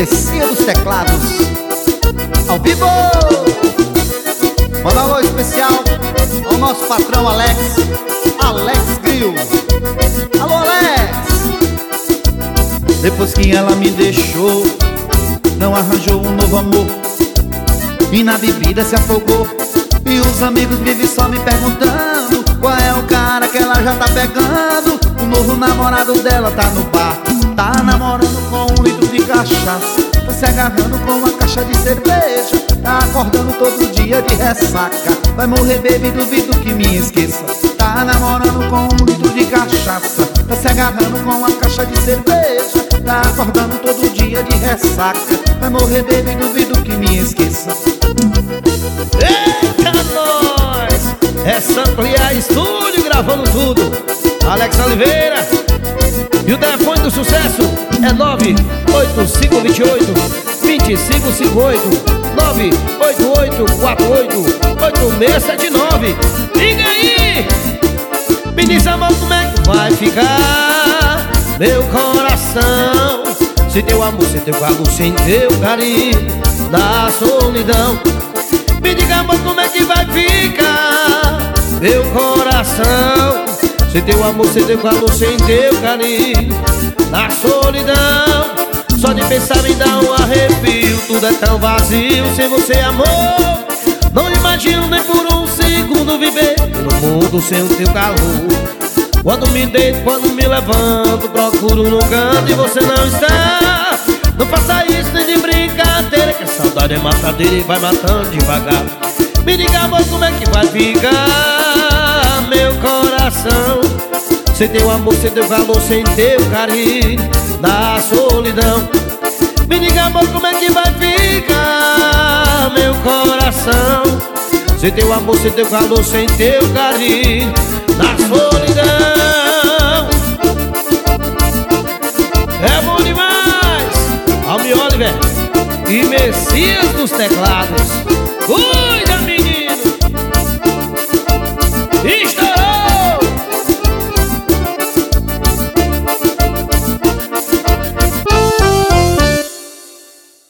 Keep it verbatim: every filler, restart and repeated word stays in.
Messias dos teclados, ao vivo. Manda um alô especial ao nosso patrão Alex, Alex Grill. Alô, Alex. Depois que ela me deixou, não arranjou um novo amor, e na bebida se afogou. E os amigos vivem só me perguntando qual é o cara que ela já tá pegando. O novo namorado dela tá no bar, tá namorando com um litro de cachaça, tá se agarrando com uma caixa de cerveja, tá acordando todo dia de ressaca. Vai morrer, baby, duvido que me esqueça. Tá namorando com um litro de cachaça, tá se agarrando com uma caixa de cerveja, tá acordando todo dia de ressaca. Vai morrer, baby, duvido que me esqueça. Eita, nós! É Samplear Estúdio gravando tudo. Alex Oliveira. E o telefone do sucesso é nove oito cinco dois oito, dois cinco cinco oito, nove oito oito quatro oito, oito seis sete nove. Liga aí! Me diz, amor, como é que vai ficar meu coração, sem teu amor, sem teu calor, sem teu carinho, na solidão. Me diga, amor, como é que vai ficar meu coração, sem teu amor, sem teu calor, sem teu carinho, na solidão. Só de pensar me dá um arrepio, tudo é tão vazio sem você, amor. Não imagino nem por um segundo viver no mundo sem o teu calor. Quando me deito, quando me levanto, procuro no canto e você não está. Não faça isso nem de brincadeira, que a saudade é matadeira e vai matando devagar. Me diga, amor, como é que vai ficar meu coração, sem teu amor, sem teu calor, sem teu carinho, na solidão. Me diga, amor, como é que vai ficar meu coração, sem teu amor, sem teu calor, sem teu carinho, na solidão. É bom demais! Almi Oliver e Messias dos teclados. Uh!